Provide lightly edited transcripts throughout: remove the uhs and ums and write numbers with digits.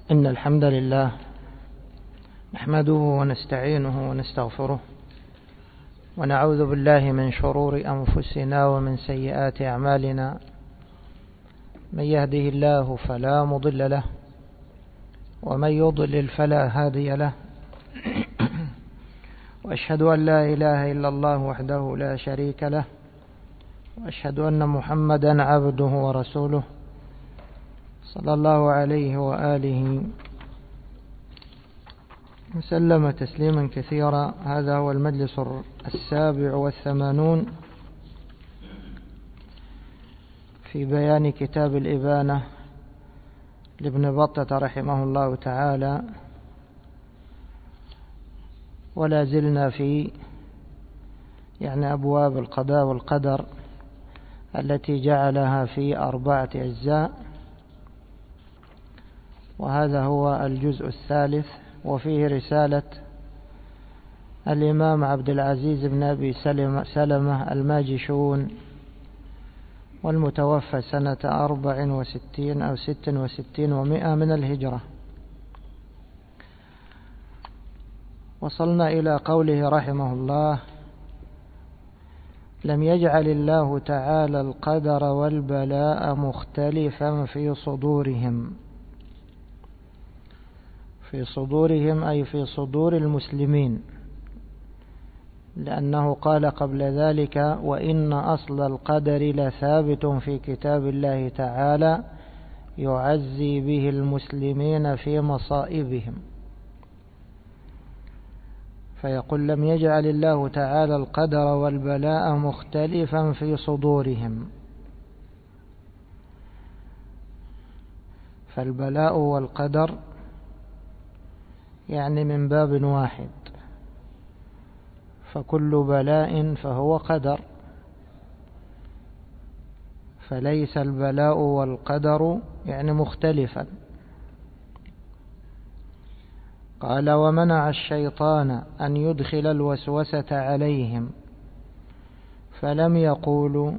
إن الحمد لله نحمده ونستعينه ونستغفره ونعوذ بالله من شرور أنفسنا ومن سيئات أعمالنا. من يهده الله فلا مضل له ومن يضلل فلا هادي له. وأشهد أن لا إله إلا الله وحده لا شريك له، وأشهد أن محمدا عبده ورسوله صلى الله عليه وآله وسلم تسليما كثيرا. هذا هو المجلس 87 في بيان كتاب الإبانة لابن بطة رحمه الله تعالى، ولا زلنا في أبواب القضاء والقدر التي جعلها في 4 أجزاء، وهذا هو الجزء الثالث. وفيه رسالة الإمام عبد العزيز بن أبي سلمة الماجشون، والمتوفى سنة 64 أو 66 و100 من الهجرة. وصلنا إلى قوله رحمه الله: لم يجعل الله تعالى القدر والبلاء مختلفا في صدورهم. في صدورهم أي في صدور المسلمين، لأنه قال قبل ذلك: وإن أصل القدر لثابت في كتاب الله تعالى يعزي به المسلمين في مصائبهم. فيقول: لم يجعل الله تعالى القدر والبلاء مختلفا في صدورهم. فالبلاء والقدر من باب واحد، فكل بلاء فهو قدر، فليس البلاء والقدر مختلفا. قال: ومنع الشيطان أن يدخل الوسوسة عليهم، فلم يقولوا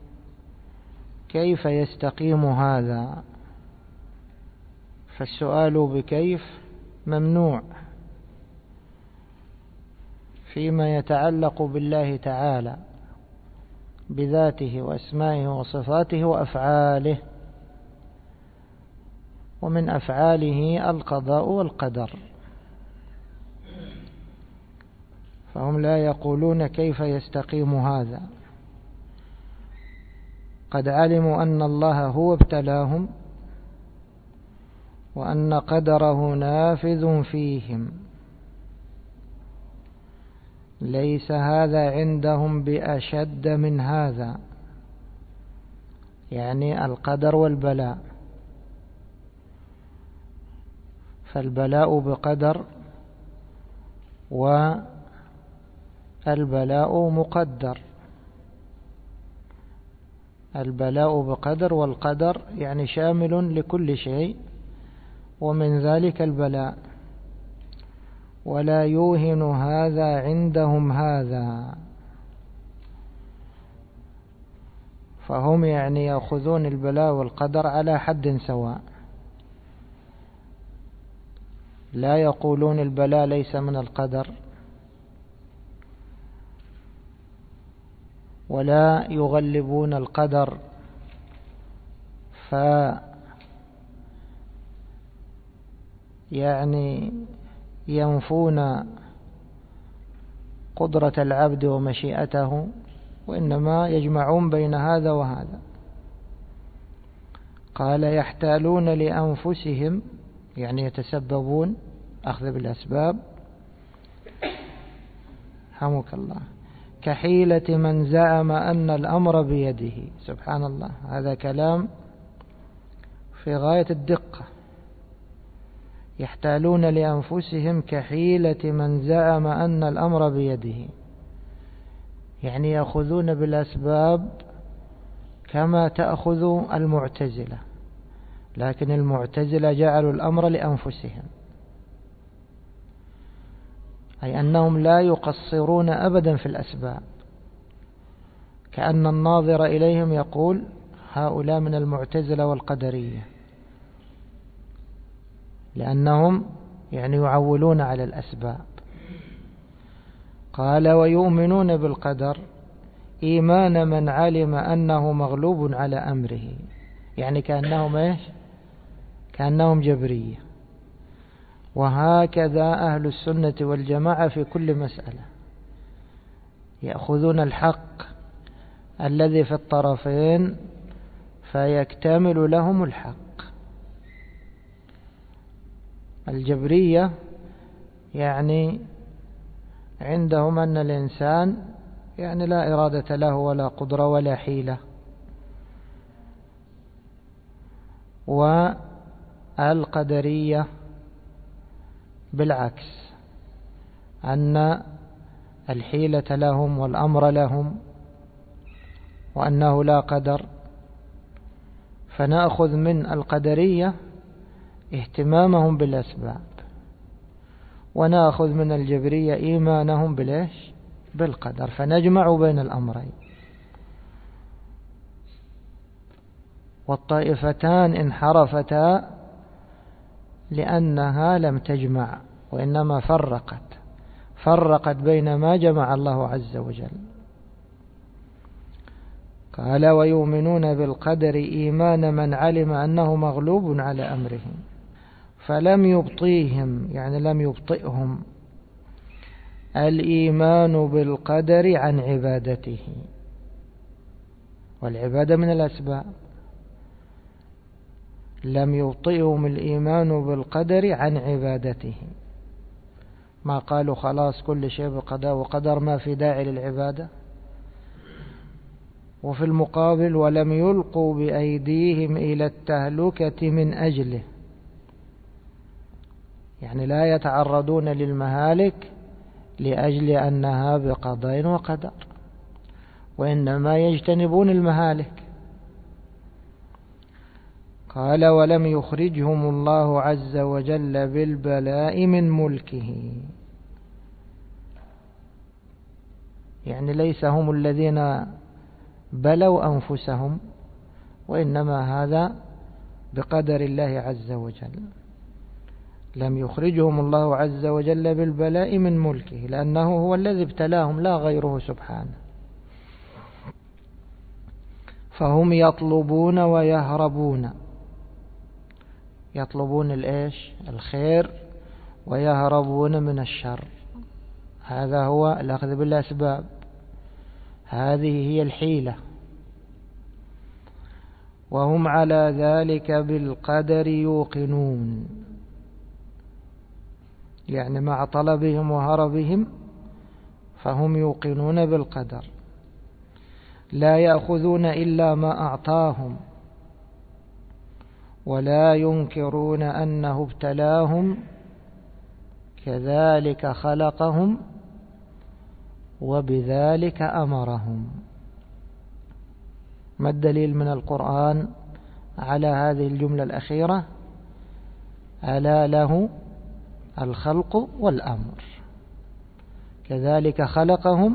كيف يستقيم هذا. فالسؤال بكيف ممنوع فيما يتعلق بالله تعالى بذاته وأسمائه وصفاته وأفعاله، ومن أفعاله القضاء والقدر. فهم لا يقولون كيف يستقيم هذا، قد علموا أن الله هو ابتلاهم وأن قدره نافذ فيهم. ليس هذا عندهم بأشد من هذا، القدر والبلاء. فالبلاء بقدر والبلاء مقدر. البلاء بقدر، والقدر شامل لكل شيء، ومن ذلك البلاء. ولا يوهن هذا عندهم هذا، فهم يأخذون البلاء والقدر على حد سواء. لا يقولون البلاء ليس من القدر، ولا يغلبون القدر ينفون قدرة العبد ومشيئته، وإنما يجمعون بين هذا وهذا. قال: يحتالون لأنفسهم، يتسببون، أخذ بالأسباب، حمك الله، كحيلة من زعم أن الأمر بيده. سبحان الله، هذا كلام في غاية الدقة. يحتالون لأنفسهم كحيلة من زعم أن الأمر بيده، يأخذون بالأسباب كما تأخذ المعتزلة، لكن المعتزلة جعلوا الأمر لأنفسهم، أي أنهم لا يقصرون أبدا في الأسباب، كأن الناظر إليهم يقول: هؤلاء من المعتزلة والقدرية. لأنهم يعني يعولون على الأسباب. قال ويؤمنون بالقدر إيمان من علم أنه مغلوب على أمره، يعني كأنهم إيش؟ كأنهم جبرية. وهكذا أهل السنة والجماعة في كل مسألة يأخذون الحق الذي في الطرفين فيكتمل لهم الحق. الجبرية يعني عندهم أن الإنسان يعني لا إرادة له ولا قدرة ولا حيلة، والقدرية بالعكس، أن الحيلة لهم والأمر لهم وأنه لا قدر. فنأخذ من القدرية اهتمامهم بالأسباب، ونأخذ من الجبرية إيمانهم بالإيش؟ بالقدر، فنجمع بين الأمرين. والطائفتان انحرفتا لأنها لم تجمع، وإنما فرقت بين ما جمع الله عز وجل. قال ويؤمنون بالقدر إيمان من علم أنه مغلوب على أمره فلم يبطيهم، يعني لم يبطئهم الإيمان بالقدر عن عبادته، والعبادة من الأسباب. لم يبطئهم الإيمان بالقدر عن عبادته، ما قالوا خلاص كل شيء بقضاء وقدر ما في داعي للعبادة. وفي المقابل ولم يلقوا بأيديهم إلى التهلكة من أجله، يعني لا يتعرضون للمهالك لأجل أنها بقضاء وقدر، وإنما يجتنبون المهالك. قال ولم يخرجهم الله عز وجل بالبلاء من ملكه، يعني ليس هم الذين بلوا أنفسهم، وإنما هذا بقدر الله عز وجل. لم يخرجهم الله عز وجل بالبلاء من ملكه، لأنه هو الذي ابتلاهم لا غيره سبحانه. فهم يطلبون ويهربون، يطلبون الإيش؟ الخير، ويهربون من الشر. هذا هو الأخذ بالأسباب، هذه هي الحيلة. وهم على ذلك بالقدر يوقنون، يعني مع طلبهم وهربهم فهم يوقنون بالقدر، لا يأخذون إلا ما أعطاهم، ولا ينكرون أنه ابتلاهم كذلك خلقهم وبذلك أمرهم. ما الدليل من القرآن على هذه الجملة الأخيرة؟ ألا له الخلق والأمر، كذلك خلقهم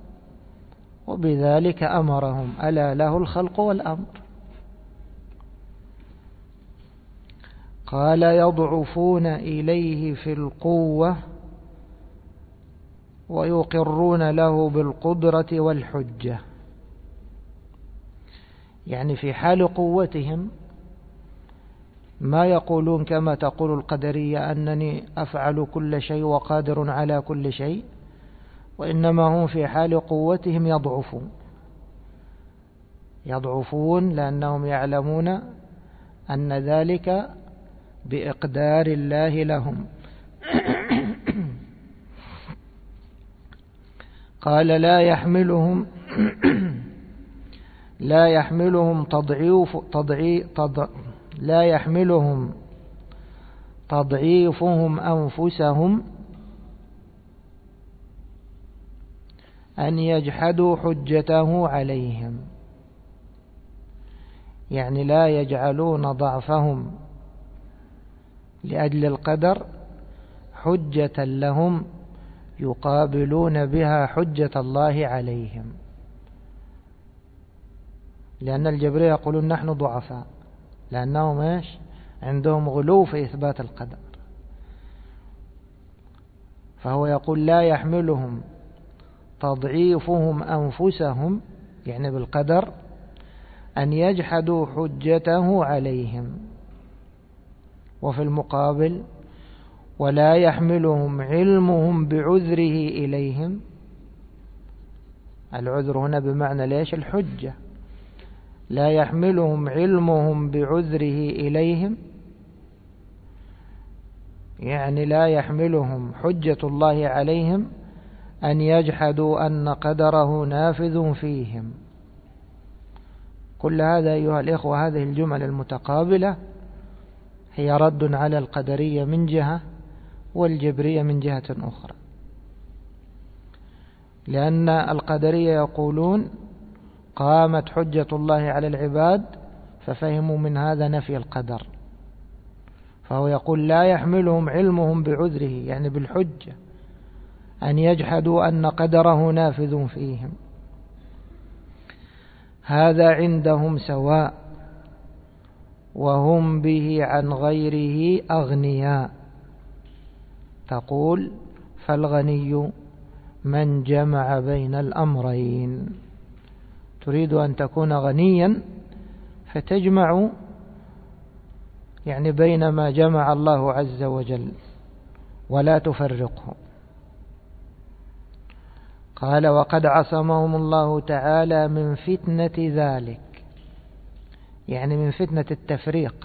وبذلك أمرهم، ألا له الخلق والأمر. قال يضعفون إليه في القوة ويقرون له بالقدرة والحجة، يعني في حال قوتهم ما يقولون كما تقول القدرية أنني أفعل كل شيء وقادر على كل شيء، وإنما هم في حال قوتهم يضعفون لأنهم يعلمون أن ذلك بإقدار الله لهم. قال لا يحملهم تضعيفهم أنفسهم أن يجحدوا حجته عليهم، يعني لا يجعلون ضعفهم لأجل القدر حجة لهم يقابلون بها حجة الله عليهم. لأن الجبرية يقولون نحن ضعفاء، لأنهم عندهم غلو في إثبات القدر. فهو يقول لا يحملهم تضعيفهم أنفسهم يعني بالقدر أن يجحدوا حجته عليهم، وفي المقابل ولا يحملهم علمهم بعذره إليهم. العذر هنا بمعنى ليش؟ الحجة. لا يحملهم علمهم بعذره إليهم، يعني لا يحملهم حجة الله عليهم أن يجحدوا أن قدره نافذ فيهم. كل هذا أيها الإخوة، هذه الجمل المتقابلة هي رد على القدرية من جهة والجبرية من جهة أخرى، لأن القدرية يقولون قامت حجة الله على العباد ففهموا من هذا نفي القدر، فهو يقول لا يحملهم علمهم بعذره يعني بالحجة أن يجحدوا أن قدره نافذ فيهم. هذا عندهم سواء وهم به عن غيره أغنياء. تقول فالغني من جمع بين الأمرين. تريد أن تكون غنيا فتجمع يعني بين ما جمع الله عز وجل ولا تفرقه. قال وقد عصمهم الله تعالى من فتنة ذلك، يعني من فتنة التفريق.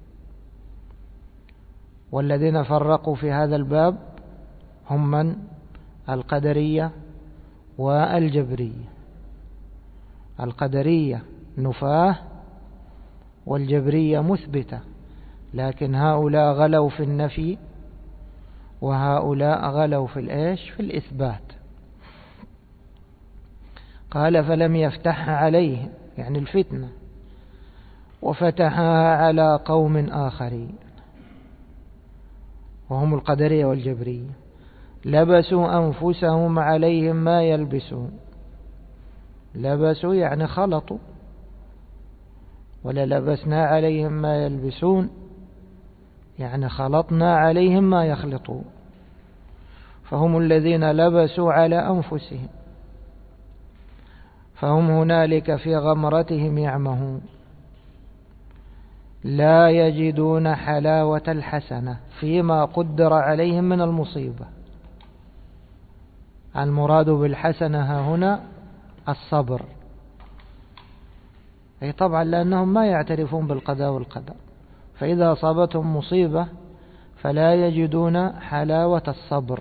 والذين فرقوا في هذا الباب هم من؟ القدرية والجبرية. القدرية نفاه والجبرية مثبتة، لكن هؤلاء غلوا في النفي وهؤلاء غلوا في الإيش؟ في الإثبات. قال فلم يفتح عليه يعني الفتنة، وفتحها على قوم آخرين وهم القدرية والجبرية، لبسوا أنفسهم عليهم ما يلبسون. لبسوا يعني خلطوا، ولا لبسنا عليهم ما يلبسون يعني خلطنا عليهم ما يخلطون. فهم الذين لبسوا على أنفسهم، فهم هنالك في غمرتهم يعمهون، لا يجدون حلاوة الحسنة فيما قدر عليهم من المصيبة. المراد بالحسنة هنا الصبر، أي طبعا لأنهم ما يعترفون بالقضاء والقدر، فإذا أصابتهم مصيبة فلا يجدون حلاوة الصبر،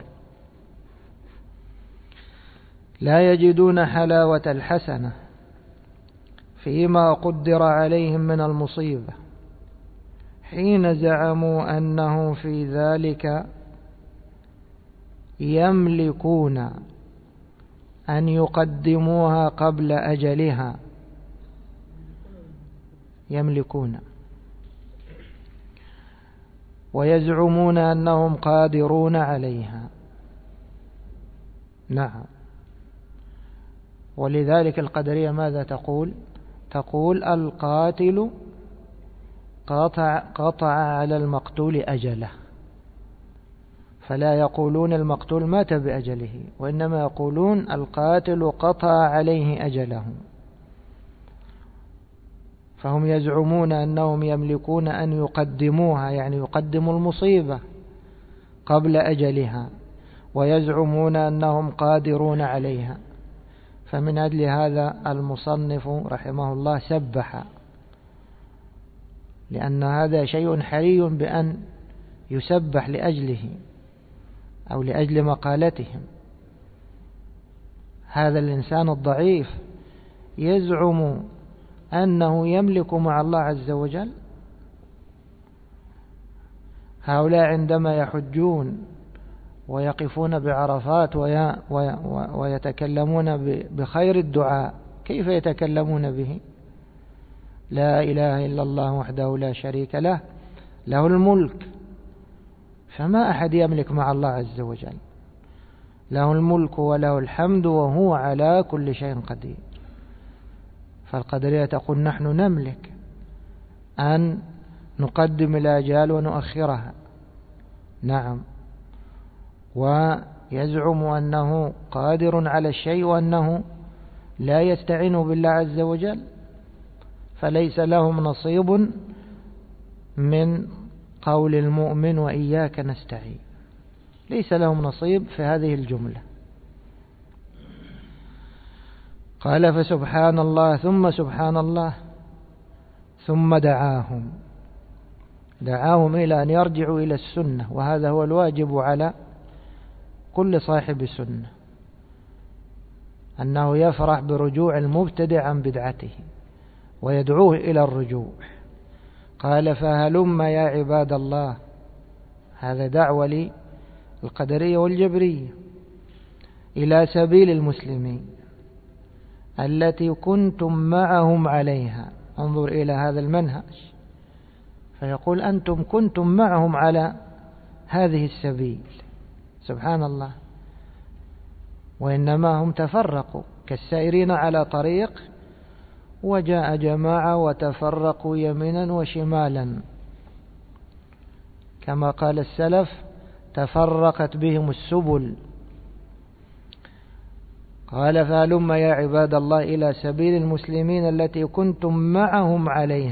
لا يجدون حلاوة الحسنة فيما قدر عليهم من المصيبة حين زعموا أنه في ذلك يملكون أن يقدموها قبل أجلها. يملكون ويزعمون أنهم قادرون عليها. نعم. ولذلك القدرية ماذا تقول؟ تقول القاتل قطع على المقتول أجله، فلا يقولون المقتول مات بأجله، وإنما يقولون القاتل قطع عليه أجله. فهم يزعمون أنهم يملكون أن يقدموها يعني يقدموا المصيبة قبل أجلها، ويزعمون أنهم قادرون عليها. فمن أجل هذا المصنف رحمه الله سبح، لأن هذا شيء حري بأن يسبح لأجله أو لأجل مقالتهم. هذا الإنسان الضعيف يزعم أنه يملك مع الله عز وجل. هؤلاء عندما يحجون ويقفون بعرفات ويتكلمون بخير الدعاء، كيف يتكلمون به؟ لا إله إلا الله وحده لا شريك له، له الملك. فما أحد يملك مع الله عز وجل، له الملك وله الحمد وهو على كل شيء قدير. فالقدرية تقول نحن نملك أن نقدم الآجال ونؤخرها. نعم. ويزعم أنه قادر على الشيء وأنه لا يستعين بالله عز وجل، فليس لهم نصيب من قول المؤمن وإياك نستعين، ليس لهم نصيب في هذه الجملة. قال فسبحان الله ثم سبحان الله ثم دعاهم إلى أن يرجعوا إلى السنة، وهذا هو الواجب على كل صاحب سنة، أنه يفرح برجوع المبتدع عن بدعته ويدعوه إلى الرجوع. قال فهلم يا عباد الله، هذا دعوة للقدرية والجبرية، إلى سبيل المسلمين التي كنتم معهم عليها. انظر إلى هذا المنهج، فيقول أنتم كنتم معهم على هذه السبيل، سبحان الله، وإنما هم تفرقوا كالسائرين على طريق، وجاء جماعة وتفرقوا يمينا وشمالا، كما قال السلف تفرقت بهم السبل. قال فهلم يا عباد الله إلى سبيل المسلمين التي كنتم معهم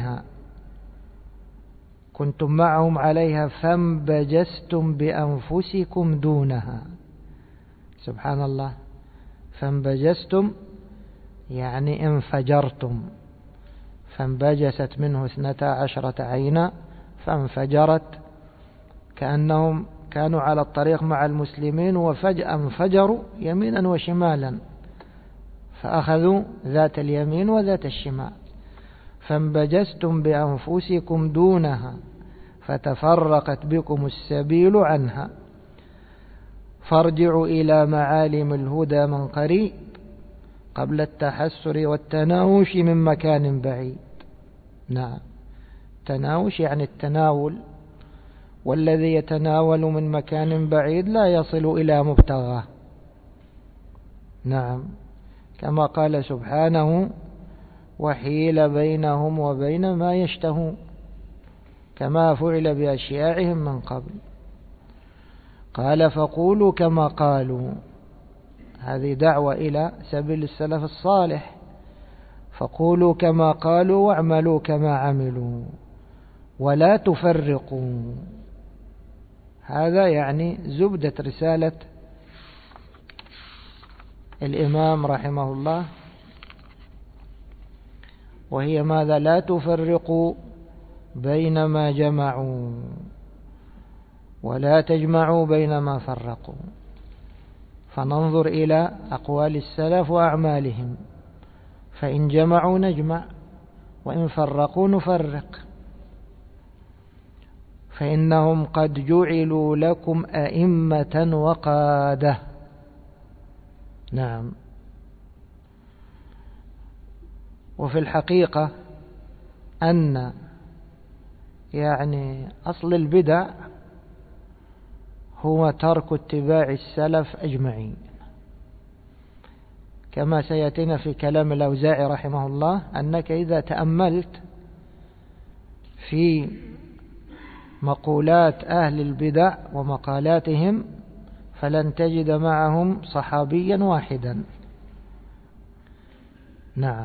عليها فانبجستم بأنفسكم دونها. سبحان الله، فانبجستم يعني انفجرتم، فانبجست منه 12 عينا فانفجرت، كأنهم كانوا على الطريق مع المسلمين وفجأة انفجروا يمينا وشمالا، فأخذوا ذات اليمين وذات الشمال. فانبجستم بأنفسكم دونها فتفرقت بكم السبيل عنها، فارجعوا إلى معالم الهدى من قريب قبل التحسر والتناوش من مكان بعيد. نعم، تناوش يعني التناول، والذي يتناول من مكان بعيد لا يصل إلى مبتغاه. نعم، كما قال سبحانه وحيل بينهم وبين ما يشتهون، كما فعل بأشياعهم من قبل. قال فقولوا كما قالوا، هذه دعوة إلى سبيل السلف الصالح، فقولوا كما قالوا واعملوا كما عملوا ولا تفرقوا. هذا يعني زبدة رسالة الإمام رحمه الله، وهي ماذا؟ لا تفرقوا بين ما جمعوا ولا تجمعوا بين ما فرقوا. فننظر إلى أقوال السلف وأعمالهم، فإن جمعوا نجمع وإن فرقوا نفرق، فإنهم قد جعلوا لكم أئمة وقادة. نعم. وفي الحقيقة أن يعني أصل البدع هو ترك اتباع السلف أجمعين، كما سيأتينا في كلام الأوزاعي رحمه الله، أنك إذا تأملت في مقولات أهل البدع ومقالاتهم فلن تجد معهم صحابيا واحدا. نعم،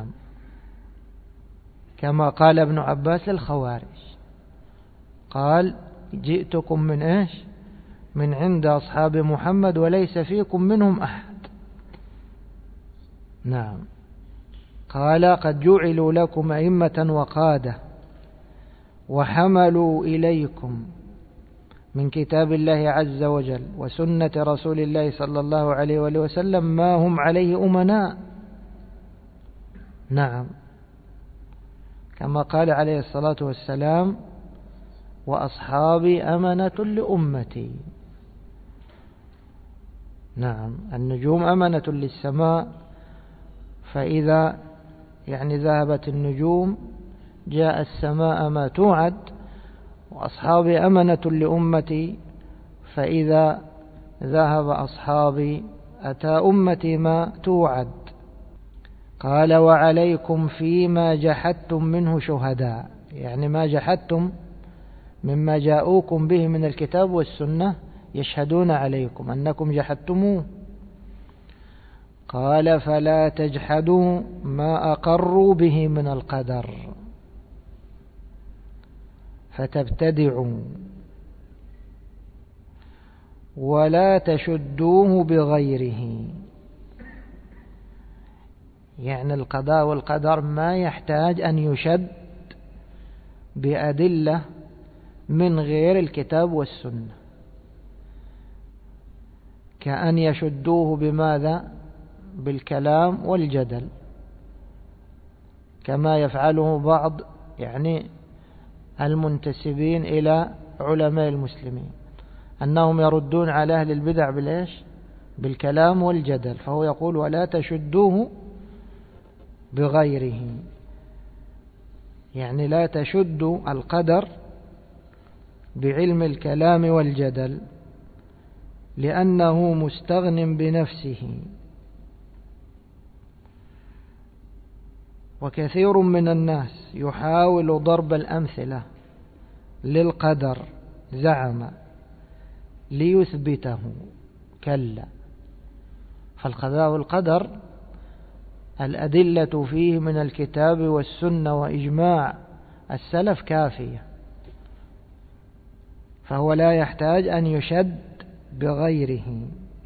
كما قال ابن عباس للخوارج، قال جئتكم من إيش؟ من عند أصحاب محمد وليس فيكم منهم أحد. نعم، قال قد جعلوا لكم أئمة وقادة وحملوا إليكم من كتاب الله عز وجل وسنة رسول الله صلى الله عليه وآله وسلم ما هم عليه أمناء. نعم، كما قال عليه الصلاة والسلام وأصحابي أمنة لأمتي. نعم، النجوم أمنة للسماء، فإذا يعني ذهبت النجوم جاء السماء ما توعد، وأصحابي أمنة لأمتي، فإذا ذهب أصحابي أتى أمتي ما توعد. قال وعليكم فيما جحدتم منه شهداء، يعني ما جحدتم مما جاءوكم به من الكتاب والسنة يشهدون عليكم أنكم جحدتموه. قال فلا تجحدوا ما أقروا به من القدر فتبتدعوا، ولا تشدوه بغيره. يعني القضاء والقدر ما يحتاج أن يشد بأدلة من غير الكتاب والسنة، كأن يشدوه بماذا؟ بالكلام والجدل، كما يفعله بعض المنتسبين إلى علماء المسلمين، أنهم يردون على أهل البدع بالإيش؟ بالكلام والجدل. فهو يقول ولا تشدوه بغيره، يعني لا تشدوا القدر بعلم الكلام والجدل، لأنه مستغن بنفسه. وكثير من الناس يحاول ضرب الأمثلة للقدر زعم ليثبته، كلا، فالقضاء والقدر الأدلة فيه من الكتاب والسنة وإجماع السلف كافية، فهو لا يحتاج أن يشد بغيره.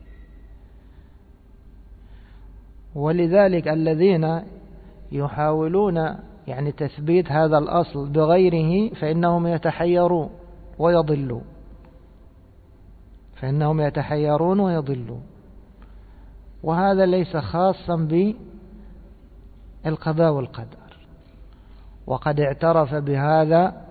ولذلك الذين يحاولون تثبيت هذا الأصل بغيره فإنهم يتحيرون ويضلون، وهذا ليس خاصا بالقضاء والقدر. وقد اعترف بهذا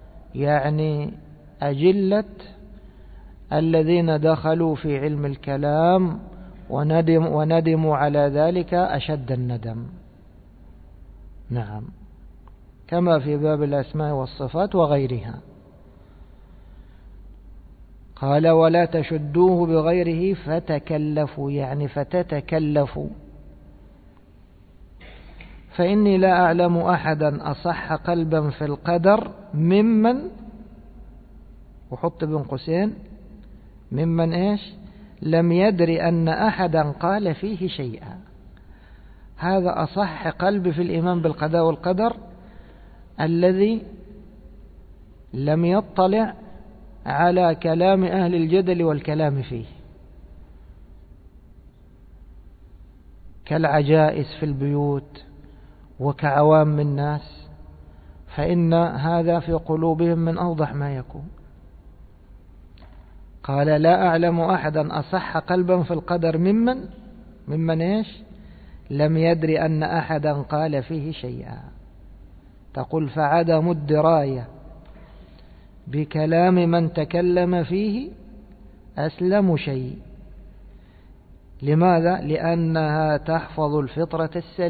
أجلة الذين دخلوا في علم الكلام وندموا على ذلك أشد الندم. نعم، كما في باب الأسماء والصفات وغيرها. قال ولا تشدوه بغيره فتكلفوا، فتتكلفوا. فإني لا أعلم أحدا أصح قلبا في القدر ممن، وحط بين قوسين، ممن لم يدر أن أحدا قال فيه شيئا. هذا أصح قلب في الإيمان بالقضاء والقدر الذي لم يطلع على كلام أهل الجدل والكلام فيه، كالعجائز في البيوت وكعوام الناس، فإن هذا في قلوبهم من أوضح ما يكون. قال لا أعلم أحدا أصح قلبا في القدر ممن لم يدر أن أحدا قال فيه شيئا. تقول فعدم الدراية بكلام من تكلم فيه أسلم شيء. لماذا؟ لأنها تحفظ الفطرة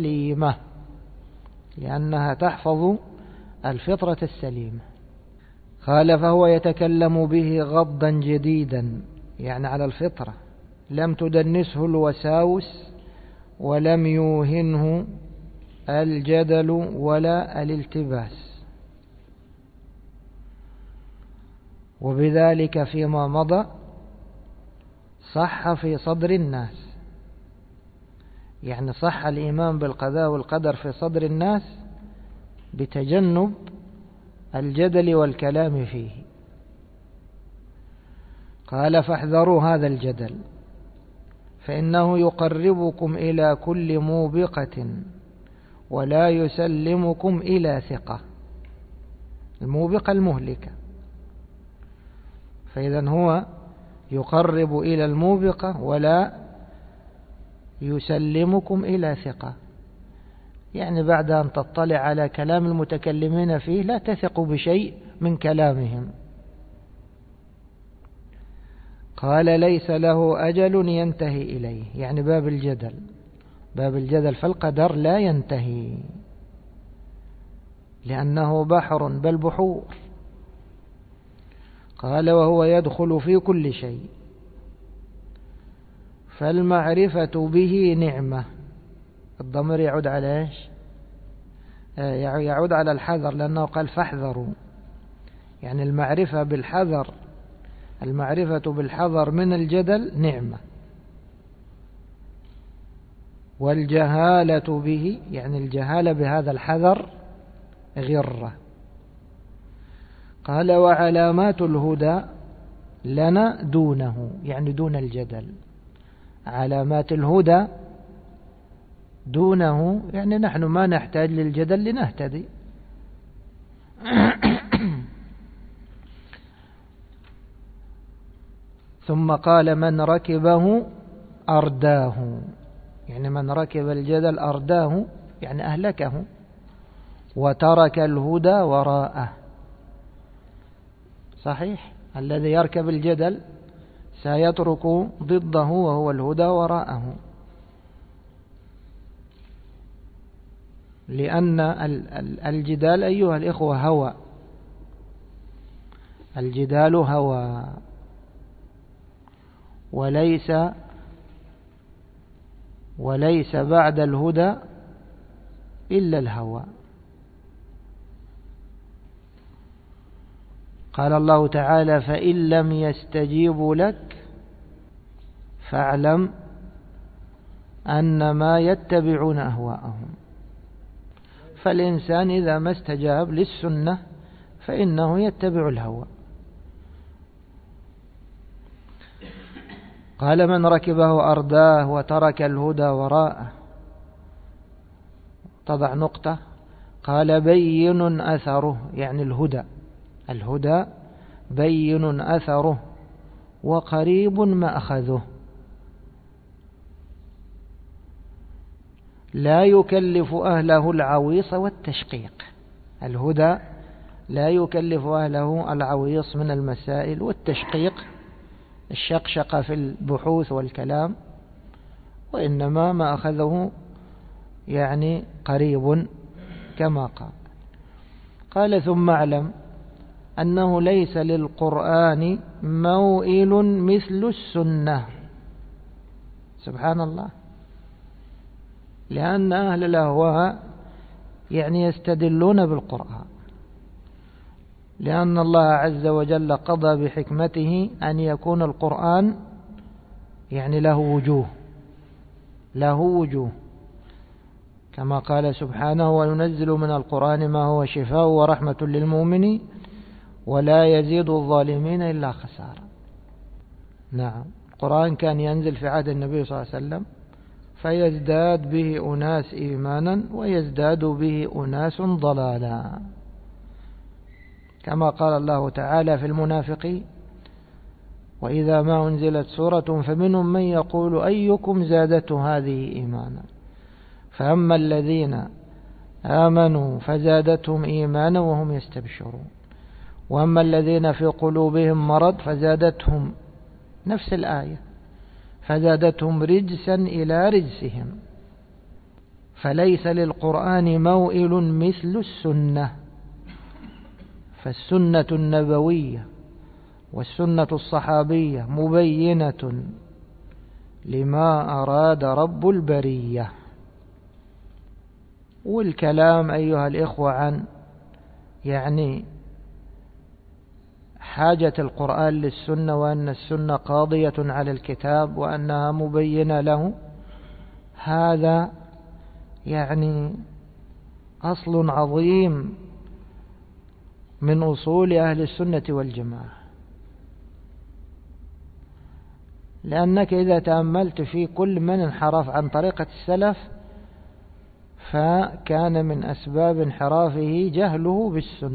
السليمة. قال فهو يتكلم به غضا جديدا، على الفطرة، لم تدنسه الوساوس ولم يوهنه الجدل ولا الالتباس. وبذلك فيما مضى صح في صدر الناس، صح الإيمان بالقضاء والقدر في صدر الناس بتجنب الجدل والكلام فيه. قال فاحذروا هذا الجدل فإنه يقربكم إلى كل موبقة ولا يسلمكم إلى ثقة. الموبقة المهلكة، فإذا هو يقرب إلى الموبقة ولا يسلمكم إلى ثقة، بعد أن تطلع على كلام المتكلمين فيه لا تثق بشيء من كلامهم. قال ليس له أجل ينتهي إليه، باب الجدل فالقدر لا ينتهي، لأنه بحر بل بحور. قال وهو يدخل في كل شيء، فالمعرفة به نعمة. الضمير يعود على ايش؟ يعود على الحذر، لأنه قال فاحذروا، يعني المعرفة بالحذر من الجدل نعمة، والجهالة به يعني الجهالة بهذا الحذر غرة. قال وعلامات الهدى لنا دونه، يعني دون الجدل. علامات الهدى دونه يعني نحن ما نحتاج للجدل لنهتدي. ثم قال من ركبه أرداه، يعني من ركب الجدل أرداه يعني أهلكه، وترك الهدى وراءه. صحيح، الذي يركب الجدل سيترك ضده وهو الهدى وراءه، لأن الجدال أيها الإخوة هوى، الجدال هوى، وليس بعد الهدى إلا الهوى. قال الله تعالى فإن لم يستجيبوا لك فاعلم أنما يتبعون أهواءهم. فالإنسان إذا ما استجاب للسنة فإنه يتبع الهوى. قال من ركبه أرداه وترك الهدى وراءه. تضع نقطة. قال بين أثره، يعني الهدى بين أثره وقريب مأخذه، لا يكلف أهله العويص والتشقيق. الهدى لا يكلف أهله العويص من المسائل والتشقيق، الشقشقة في البحوث والكلام، وإنما ما أخذه يعني قريب كما قال ثم اعلم أنه ليس للقرآن موئل مثل السنة. سبحان الله، لأن أهل الأهواء يعني يستدلون بالقرآن، لأن الله عز وجل قضى بحكمته أن يكون القرآن يعني له وجوه كما قال سبحانه وينزل من القرآن ما هو شفاء ورحمة للمؤمنين ولا يزيد الظالمين إلا خسارة. نعم، القرآن كان ينزل في عهد النبي صلى الله عليه وسلم فيزداد به أناس إيمانا ويزداد به أناس ضلالا، كما قال الله تعالى في المنافقين وإذا ما أنزلت سورة فمنهم من يقول أيكم زادته هذه إيمانا، فأما الذين آمنوا فزادتهم إيمانا وهم يستبشرون، وأما الذين في قلوبهم مرض فزادتهم نفس الآية فزادتهم رجسا إلى رجسهم. فليس للقرآن موئل مثل السنة، فالسنة النبوية والسنة الصحابية مبينة لما أراد رب البرية. والكلام أيها الإخوة عن يعني حاجة القرآن للسنة، وأن السنة قاضية على الكتاب وأنها مبينة له، هذا يعني أصل عظيم من أصول أهل السنة والجماعة. لأنك إذا تأملت في كل من انحرف عن طريقة السلف فكان من أسباب انحرافه جهله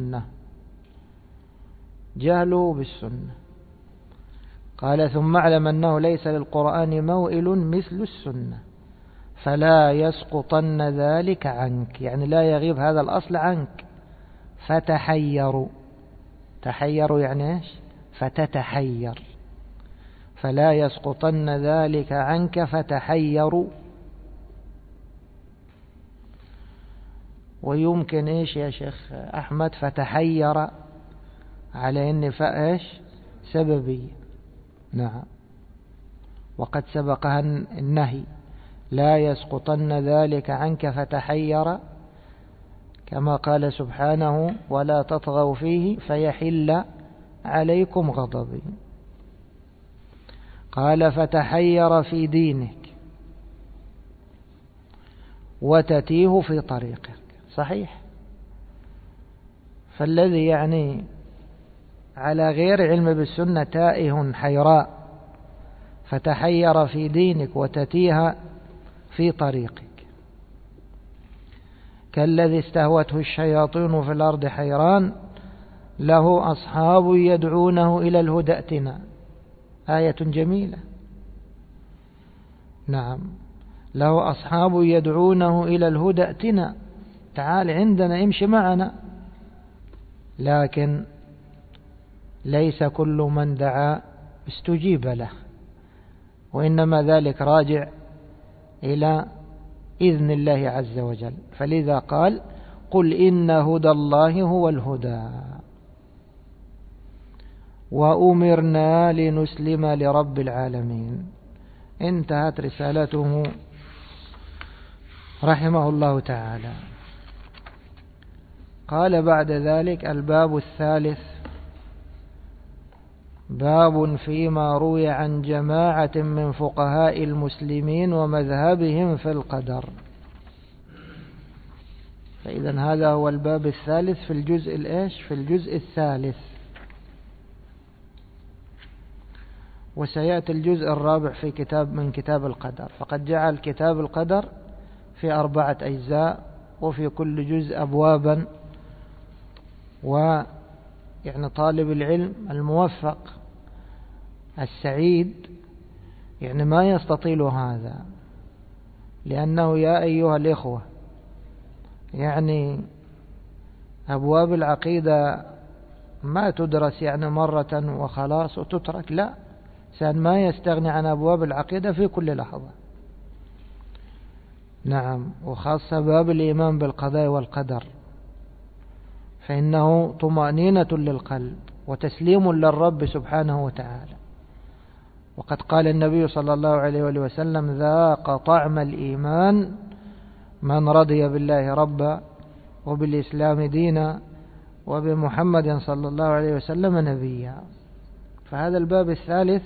بالسنة. قال ثم اعلم أنه ليس للقرآن موئل مثل السنة فلا يسقطن ذلك عنك، يعني لا يغيب هذا الأصل عنك. فتحيروا يعني إيش؟ فتتحير، فلا يسقطن ذلك عنك فتحيروا. ويمكن إيش يا شيخ أحمد فتحير على إن فإيش سببية. نعم، وقد سبقها النهي لا يسقطن ذلك عنك فتحير كما قال سبحانه ولا تطغوا فيه فيحل عليكم غضبي. قال فتحير في دينك وتتيه في طريقك. صحيح، فالذي يعني على غير علم بالسنة تائه حيراء، فتحير في دينك وتتيه في طريقك، كالذي استهوته الشياطين في الأرض حيران له أصحاب يدعونه إلى الهدى ائتنا. آية جميلة. نعم، له أصحاب يدعونه إلى الهدى ائتنا، تعال عندنا امشي معنا. لكن ليس كل من دعا استجيب له، وإنما ذلك راجع إلى إذن الله عز وجل. فلذا قال قل إن هدى الله هو الهدى وأمرنا لنسلم لرب العالمين. انتهت رسالته رحمه الله تعالى. قال بعد ذلك الباب الثالث باب فيما روي عن جماعة من فقهاء المسلمين ومذهبهم في القدر. فإذا هذا هو الباب الثالث في الجزء الثالث، وسيأتي الجزء الرابع من كتاب القدر. فقد جعل كتاب القدر في 4 أجزاء، وفي كل جزء أبوابا، ويعني طالب العلم الموفق السعيد يعني ما يستطيل هذا، لأنه يا أيها الإخوة يعني أبواب العقيدة ما تدرس يعني مرة وخلاص وتترك، لا، إنسان ما يستغني عن أبواب العقيدة في كل لحظة. نعم، وخاصة باب الإيمان بالقضاء والقدر، فإنه طمأنينة للقلب وتسليم للرب سبحانه وتعالى. وقد قال النبي صلى الله عليه وسلم ذاق طعم الإيمان من رضي بالله ربا وبالإسلام دينا وبمحمد صلى الله عليه وسلم نبيا. فهذا الباب الثالث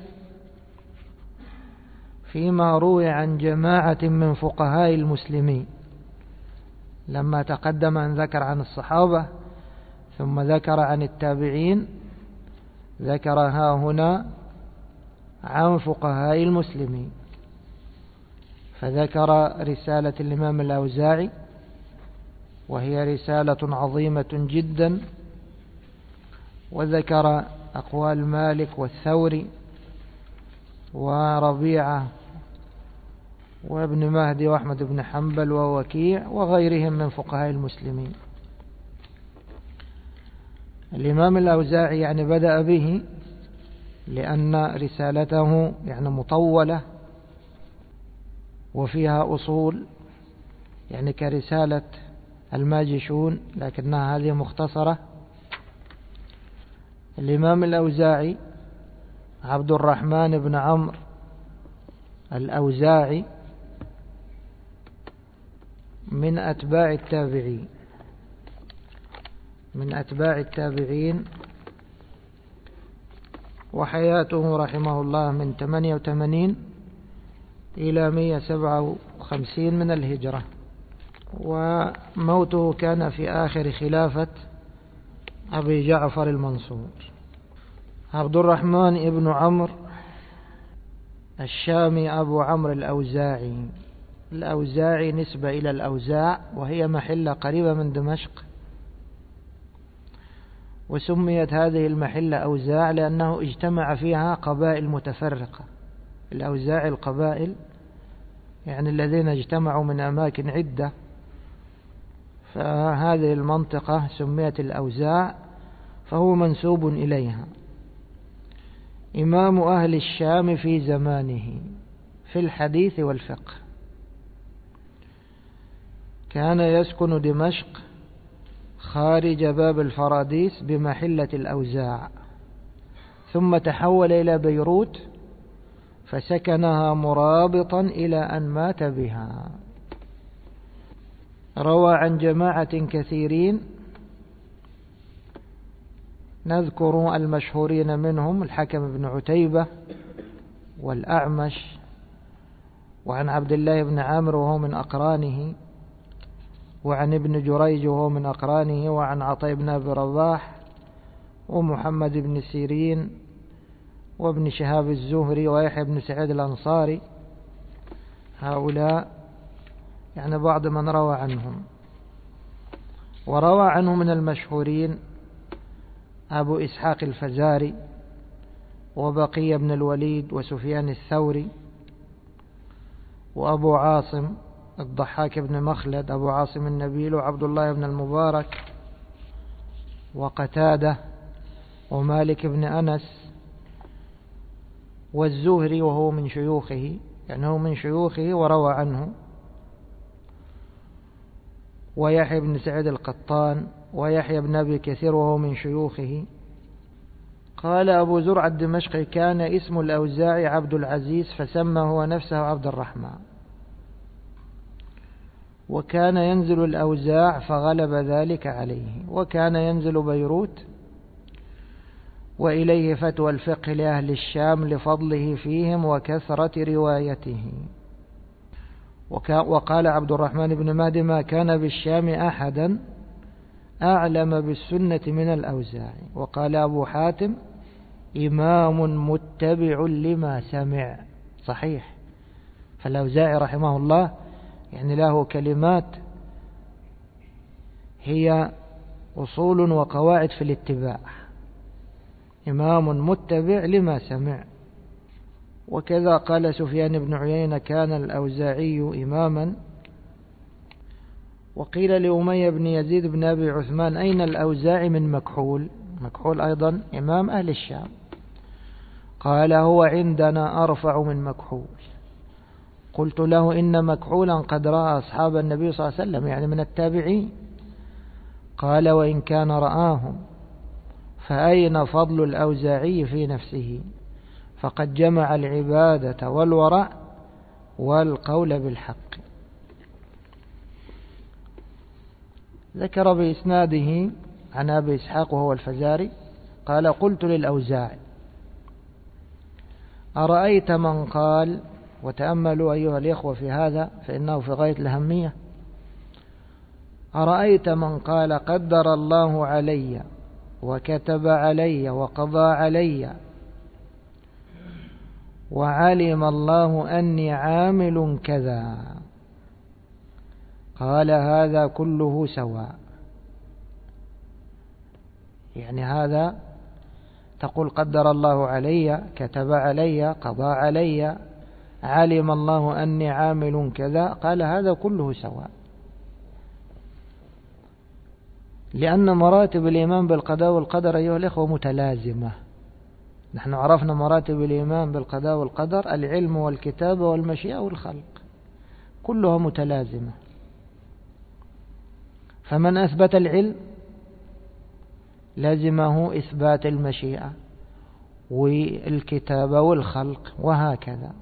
فيما روي عن جماعة من فقهاء المسلمين. لما تقدم أن ذكر عن الصحابة ثم ذكر عن التابعين، ذكر ها هنا عن فقهاء المسلمين، فذكر رسالة الإمام الأوزاعي وهي رسالة عظيمة جدا، وذكر أقوال مالك والثوري وربيعة وابن مهدي وأحمد بن حنبل ووكيع وغيرهم من فقهاء المسلمين. الإمام الأوزاعي يعني بدأ به لأن رسالته يعني مطولة وفيها أصول، يعني كرسالة الماجشون، لكنها هذه مختصرة. الإمام الأوزاعي عبد الرحمن بن عمرو الأوزاعي من أتباع التابعين، وحياته رحمه الله من 88 إلى 157 من الهجرة، وموته كان في آخر خلافة أبي جعفر المنصور. عبد الرحمن ابن عمرو الشامي أبو عمرو الأوزاعي نسبة إلى الأوزاع، وهي محلة قريبة من دمشق، وسميت هذه المحلة أوزاع لأنه اجتمع فيها قبائل متفرقة. الأوزاع القبائل يعني الذين اجتمعوا من أماكن عدة، فهذه المنطقة سميت الأوزاع، فهو منسوب إليها. إمام أهل الشام في زمانه في الحديث والفقه، كان يسكن دمشق خارج باب الفراديس بمحلة الأوزاع، ثم تحول إلى بيروت فسكنها مرابطا إلى أن مات بها. روى عن جماعة كثيرين، نذكر المشهورين منهم الحكم بن عتيبة والأعمش، وعن عبد الله بن عامر وهو من أقرانه، وعن ابن جريج وهو من أقرانه، وعن عطاء بن أبي رباح ومحمد بن سيرين وابن شهاب الزهري ويحيى بن سعيد الأنصاري. هؤلاء يعني بعض من روى عنهم. وروى عنه من المشهورين أبو إسحاق الفزاري وبقية بن الوليد وسفيان الثوري وأبو عاصم الضحاك بن مخلد، أبو عاصم النبيل، وعبد الله بن المبارك وقتادة ومالك بن أنس والزهري وهو من شيوخه، يعني هو من شيوخه وروى عنه، ويحيى بن سعيد القطان ويحيى بن أبي كثير وهو من شيوخه. قال أبو زرع الدمشقي: كان اسم الأوزاعي عبد العزيز، فسمى هو نفسه عبد الرحمن، وكان ينزل الأوزاع فغلب ذلك عليه، وكان ينزل بيروت، وإليه فتوى الفقه لأهل الشام لفضله فيهم وكثرة روايته. وقال عبد الرحمن بن مهدي: ما كان بالشام أحدا أعلم بالسنة من الأوزاعي. وقال أبو حاتم: إمام متبع لما سمع. صحيح، فالأوزاعي رحمه الله يعني له كلمات هي أصول وقواعد في الاتباع، إمام متبع لما سمع. وكذا قال سفيان بن عيينة: كان الأوزاعي إماما. وقيل لأمية بن يزيد بن أبي عثمان: أين الأوزاعي من مكحول؟ مكحول أيضا إمام أهل الشام. قال: هو عندنا أرفع من مكحول. قلت له: إن مكحولا قد رأى أصحاب النبي صلى الله عليه وسلم، يعني من التابعين. قال: وإن كان رآهم فأين فضل الأوزاعي في نفسه؟ فقد جمع العبادة والورع والقول بالحق. ذكر بإسناده عن أبي إسحاق وهو الفزاري قال: قلت للأوزاعي: أرأيت من قال، وتأملوا أيها الإخوة في هذا فإنه في غاية الأهمية، أرأيت من قال: قدر الله علي وكتب علي وقضى علي وعلم الله أني عامل كذا، قال: هذا كله سواء. يعني هذا تقول قدر الله علي، كتب علي، قضى علي، علم الله أني عامل كذا، قال: هذا كله سواء. لأن مراتب الإيمان بالقضاء والقدر أيها الإخوة متلازمة. نحن عرفنا مراتب الإيمان بالقضاء والقدر: العلم والكتابة والمشيئة والخلق، كلها متلازمة. فمن أثبت العلم لازمه إثبات المشيئة والكتابة والخلق، وهكذا.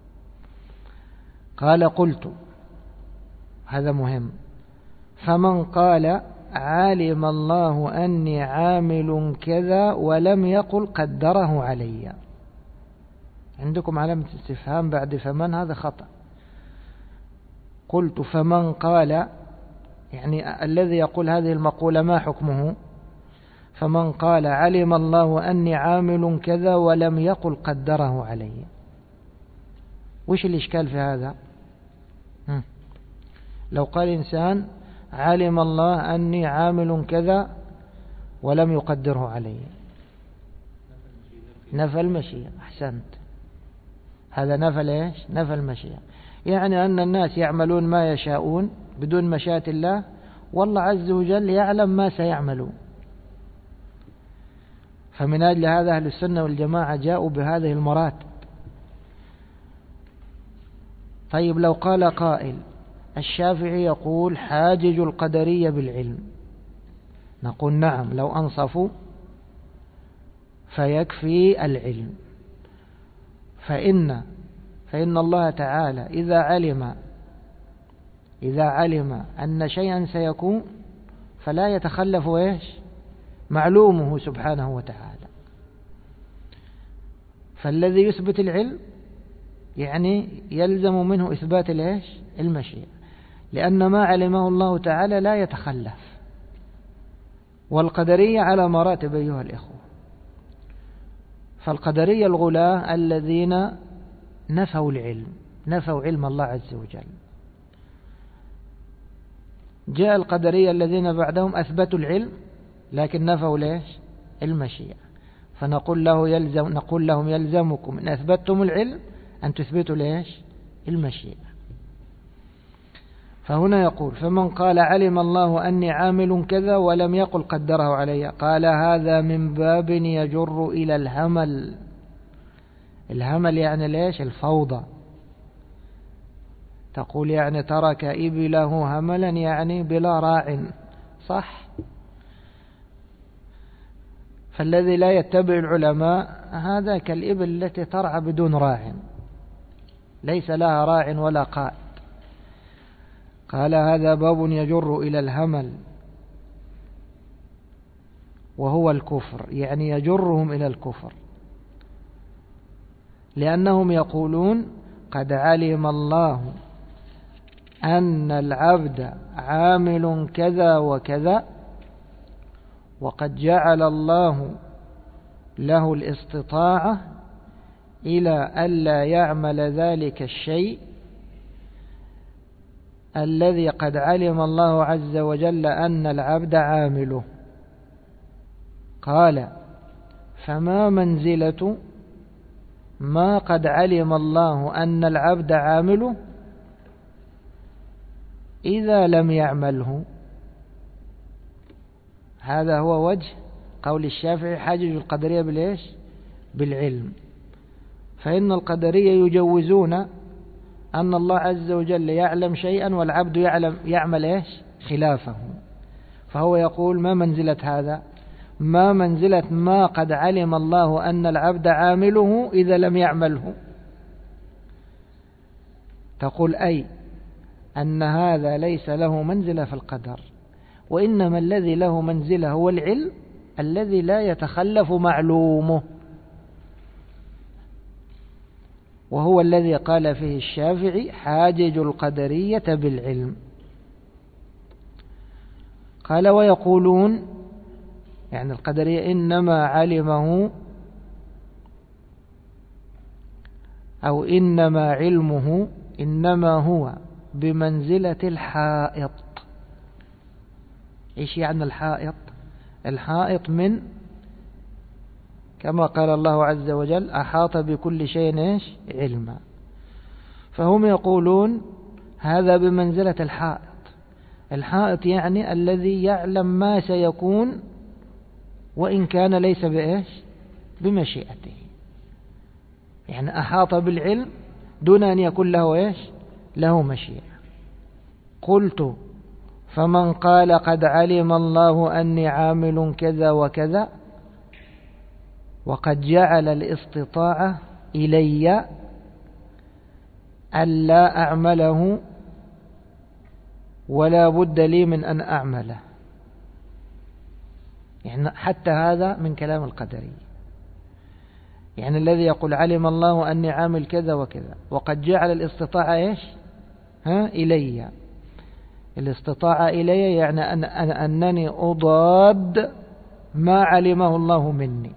قال: قلت، هذا مهم، فمن قال: علم الله أني عامل كذا ولم يقل قدره علي، عندكم علامة استفهام بعد فمن، هذا خطأ. قلت: فمن قال، يعني الذي يقول هذه المقولة ما حكمه؟ فمن قال: علم الله أني عامل كذا ولم يقل قدره علي، وش الإشكال في هذا؟ لو قال إنسان: علم الله أني عامل كذا ولم يقدره علي، نفى المشيئة. أحسنت، هذا نفى إيش؟ نفى المشيئة. يعني أن الناس يعملون ما يشاءون بدون مشيئة الله، والله عز وجل يعلم ما سيعملون. فمن أجل هذا أهل السنة والجماعة جاءوا بهذه المراتب. طيب، لو قال قائل: الشافعي يقول حاجج القدرية بالعلم، نقول: نعم، لو أنصفوا فيكفي العلم، فإن الله تعالى إذا علم إذا علم أن شيئا سيكون فلا يتخلف معلومه سبحانه وتعالى. فالذي يثبت العلم يعني يلزم منه إثبات المشيئة، لأن ما علمه الله تعالى لا يتخلف. والقدرية على مراتب أيها الإخوة. فالقدرية الغلاة الذين نفوا العلم، نفوا علم الله عز وجل. جاء القدرية الذين بعدهم أثبتوا العلم لكن نفوا المشيئة، فنقول لهم يلزمكم إن أثبتتم العلم أن تثبتوا المشيئة. فهنا يقول: فمن قال علم الله أني عامل كذا ولم يقل قدره علي، قال هذا من باب يجر إلى الهمل. الهمل يعني الفوضى. تقول يعني ترك إبله هملا، يعني بلا راع، صح؟ فالذي لا يتبع العلماء هذا كالإبل التي ترعى بدون راع، ليس لها راع ولا قائد. قال هذا باب يجر إلى الهمل وهو الكفر، يعني يجرهم إلى الكفر، لأنهم يقولون قد علم الله أن العبد عامل كذا وكذا، وقد جعل الله له الاستطاعة إلى ألا يعمل ذلك الشيء الذي قد علم الله عز وجل أن العبد عامله. قال فما منزلة ما قد علم الله أن العبد عامله إذا لم يعمله؟ هذا هو وجه قول الشافعي: حاجج القدرية بالعلم. فإن القدرية يجوزون أن الله عز وجل يعلم شيئا والعبد يعمل خلافه. فهو يقول: ما منزلة هذا؟ ما منزلة ما قد علم الله أن العبد عامله إذا لم يعمله؟ تقول أي أن هذا ليس له منزلة في القدر، وإنما الذي له منزلة هو العلم الذي لا يتخلف معلومه، وهو الذي قال فيه الشافعي: حاجج القدرية بالعلم. قال: ويقولون يعني القدرية إنما علمه أو إنما علمه إنما هو بمنزلة الحائط. إيش يعني الحائط؟ الحائط من كما قال الله عز وجل: أحاط بكل شيء علما. فهم يقولون هذا بمنزلة الحائط. الحائط يعني الذي يعلم ما سيكون وإن كان ليس بمشيئته، يعني أحاط بالعلم دون أن يكون له مشيئة. قلت: فمن قال قد علم الله أني عامل كذا وكذا وقد جعل الاستطاعة إلي ألا أعمله ولا بد لي من أن أعمله. يعني حتى هذا من كلام القدري. يعني الذي يقول علم الله أني عامل كذا وكذا وقد جعل الاستطاعة إلي. الاستطاعة إلي يعني أنني أضاد ما علمه الله مني.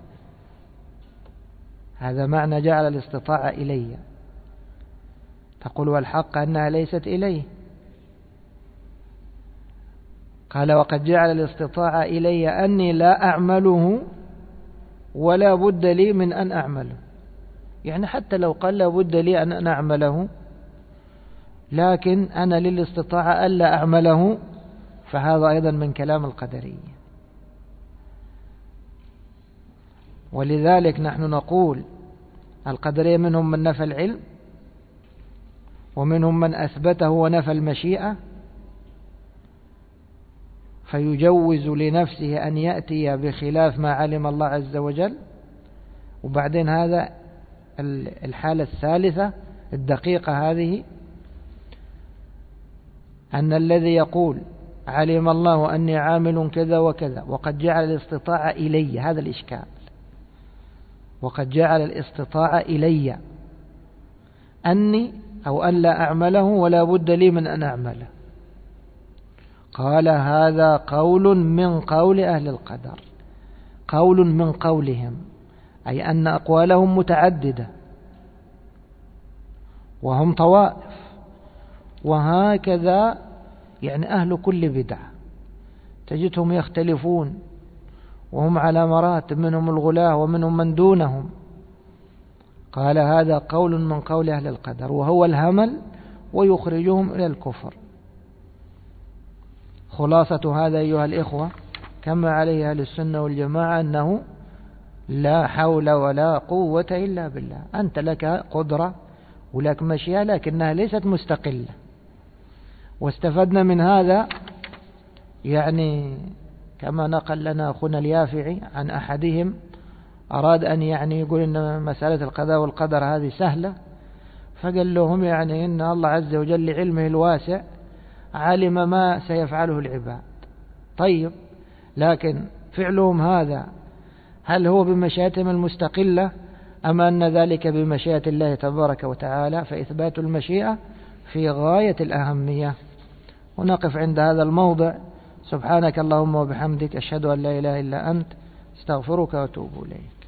هذا معنى جعل الاستطاعة إلي. تقول: والحق أنها ليست إليه. قال: وقد جعل الاستطاعة إلي أني لا أعمله ولا بد لي من أن أعمله. يعني حتى لو قال لا بد لي أن أعمله لكن أنا للاستطاعة ألا أعمله، فهذا أيضا من كلام القدرية. ولذلك نحن نقول القدرية منهم من نفى العلم ومنهم من أثبته ونفى المشيئة، فيجوز لنفسه أن يأتي بخلاف ما علم الله عز وجل. وبعدين هذا الحالة الثالثة الدقيقة هذه أن الذي يقول علم الله أني عامل كذا وكذا وقد جعل الاستطاعة إلي، هذا الإشكال، وقد جعل الاستطاعة إلي أني أو أن لا أعمله ولا بد لي من أن أعمله. قال هذا قول من قول أهل القدر، قول من قولهم، أي أن أقوالهم متعددة وهم طوائف، وهكذا يعني أهل كل بدعة تجدهم يختلفون وهم على مراتب، منهم الغلاة ومنهم من دونهم. قال هذا قول من قول أهل القدر وهو الهمل ويخرجهم إلى الكفر. خلاصة هذا أيها الإخوة كما عليه أهل السنة والجماعة أنه لا حول ولا قوة إلا بالله. أنت لك قدرة ولك مشيئة لكنها ليست مستقلة. واستفدنا من هذا يعني كما نقل لنا أخونا اليافعي عن أحدهم، أراد أن يعني يقول إن مسألة القضاء والقدر هذه سهلة، فقال لهم يعني إن الله عز وجل لعلمه الواسع علم ما سيفعله العباد. طيب لكن فعلهم هذا هل هو بمشيئتهم المستقلة أم أن ذلك بمشيئة الله تبارك وتعالى؟ فإثبات المشيئة في غاية الأهمية. ونقف عند هذا الموضع. سبحانك اللهم وبحمدك، أشهد أن لا إله إلا أنت، استغفرك وأتوب إليك.